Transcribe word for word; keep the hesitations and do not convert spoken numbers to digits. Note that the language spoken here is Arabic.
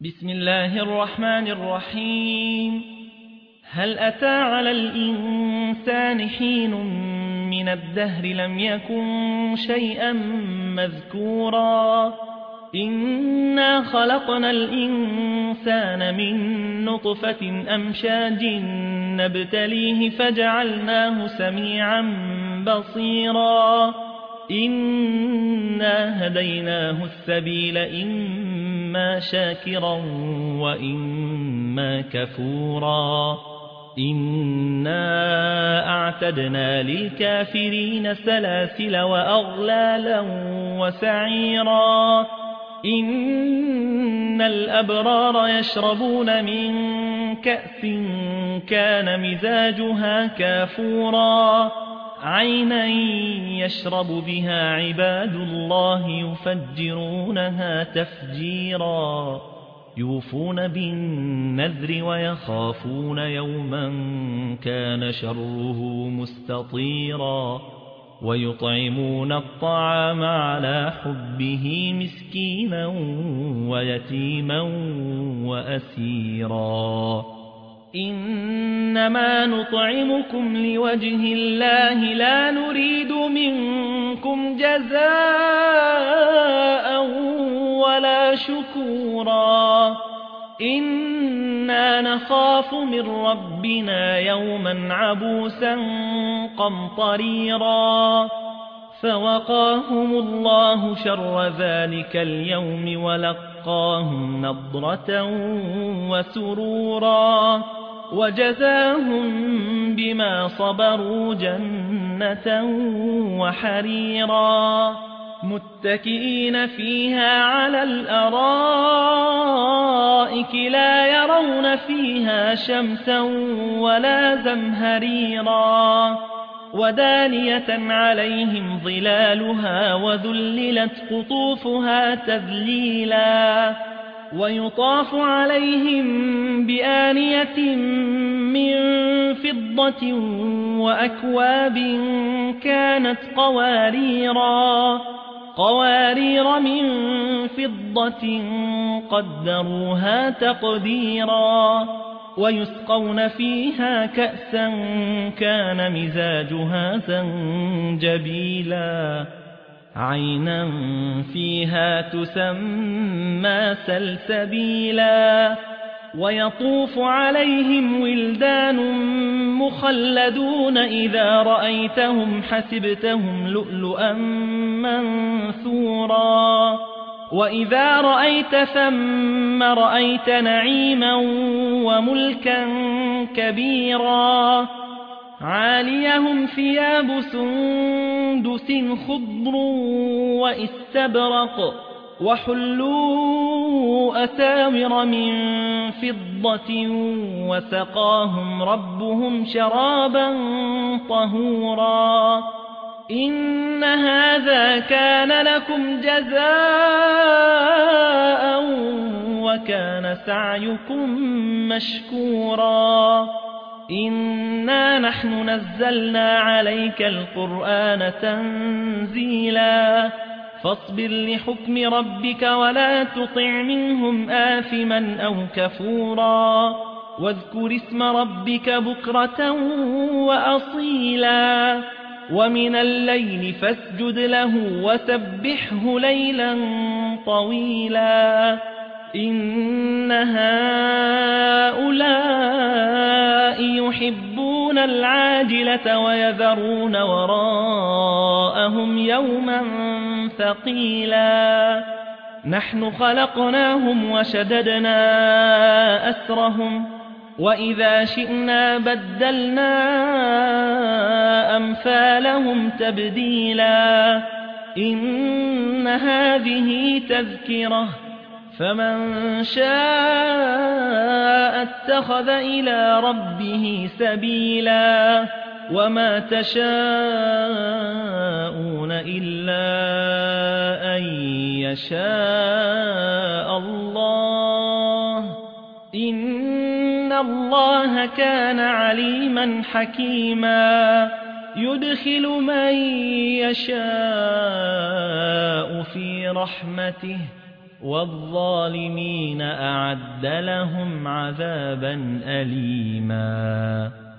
بسم الله الرحمن الرحيم. هل أتى على الإنسان حين من الدهر لم يكن شيئا مذكورا إنا خلقنا الإنسان من نطفة أمشاج نبتليه فجعلناه سميعا بصيرا إنا هديناه السبيل إما شاكرا وإما كفورا إنا أعتدنا للكافرين سلاسل وأغلالا وسعيرا إن الأبرار يشربون من كأس كان مزاجها كافورا عينا يشرب بها عباد الله يفجرونها تفجيرا يوفون بالنذر ويخافون يوما كان شره مستطيرا ويطعمون الطعام على حبه مسكينا ويتيما وأسيرا إنما نطعمكم لوجه الله لا نريد منكم جزاء ولا شكورا إنا نخاف من ربنا يوما عبوسا قمطريرا فوقاهم الله شر ذلك اليوم ولقاهم نضرة وسرورا وجزاهم بما صبروا جنة وحريرا متكئين فيها على الأرائك لا يرون فيها شمسا ولا زمهريرا ودانية عليهم ظلالها وذللت قطوفها تذليلا ويطاف عليهم بآنية من فضة وأكواب كانت قواريرا قوارير من فضة قدروها تقديرا ويسقون فيها كأسا كان مزاجها زنجبيلا عينا فيها تسمى سلسبيلا ويطوف عليهم ولدان مخلدون إذا رأيتهم حسبتهم لؤلؤا منثورا وإذا رأيت ثم رأيت نعيما وملكا كبيرا عاليهم ثياب سندس خضر واستبرق وحلوا أساور من فضة وسقاهم ربهم شرابا طهورا إن هذا كان لكم جزاء وكان سعيكم مشكورا إنا نحن نزلنا عليك القرآن تنزيلا فاصبر لحكم ربك ولا تطع منهم آثما أو كفورا واذكر اسم ربك بكرة وأصيلا ومن الليل فاسجد له وسبحه ليلا طويلا إن هؤلاء يحبون العاجلة ويذرون وراءهم يوما ثقيلا نحن خلقناهم وشددنا أسرهم وإذا شئنا بدلنا أمثالهم تبديلا إن هذه تذكرة فمن شاء اتخذ إلى ربه سبيلا وما تشاءون إلا أن يشاء الله إن الله كان عليما حكيما يدخل من يشاء في رحمته والظالمين أعد لهم عذابا أليما